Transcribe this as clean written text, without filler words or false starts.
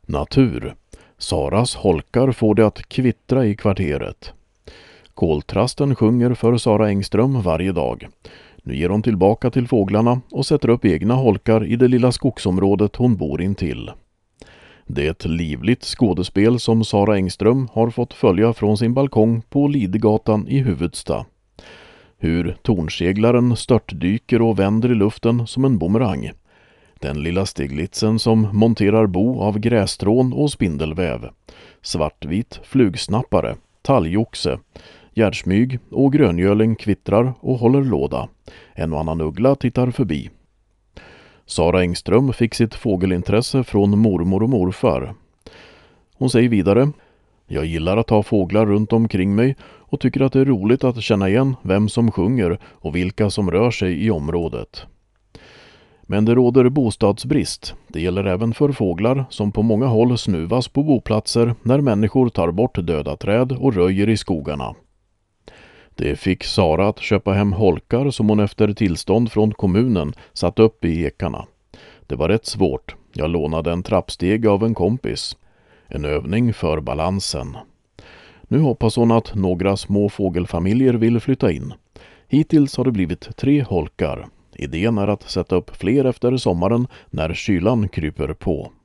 Natur. Saras holkar får det att kvittra i kvarteret. Koltrasten sjunger för Sara Engström varje dag. Nu ger hon tillbaka till fåglarna och sätter upp egna holkar i det lilla skogsområdet hon bor intill. Det är ett livligt skådespel som Sara Engström har fått följa från sin balkong på Lidegatan i Huvudsta. Hur tornseglaren störtdyker och vänder i luften som en bumerang. Den lilla stiglitsen som monterar bo av grässtrån och spindelväv. Svartvit flugsnappare, talgoxe, gärdsmyg och gröngöling kvittrar och håller låda. En och annan uggla tittar förbi. Sara Engström fick sitt fågelintresse från mormor och morfar. Hon säger vidare: jag gillar att ha fåglar runt omkring mig och tycker att det är roligt att känna igen vem som sjunger och vilka som rör sig i området. Men det råder bostadsbrist. Det gäller även för fåglar som på många håll snuvas på boplatser när människor tar bort döda träd och röjer i skogarna. Det fick Sara att köpa hem holkar som hon efter tillstånd från kommunen satt upp i ekarna. Det var rätt svårt. Jag lånade en trappsteg av en kompis. En övning för balansen. Nu hoppas hon att några små fågelfamiljer vill flytta in. Hittills har det blivit 3 holkar. Idén är att sätta upp fler efter sommaren när kylan kryper på.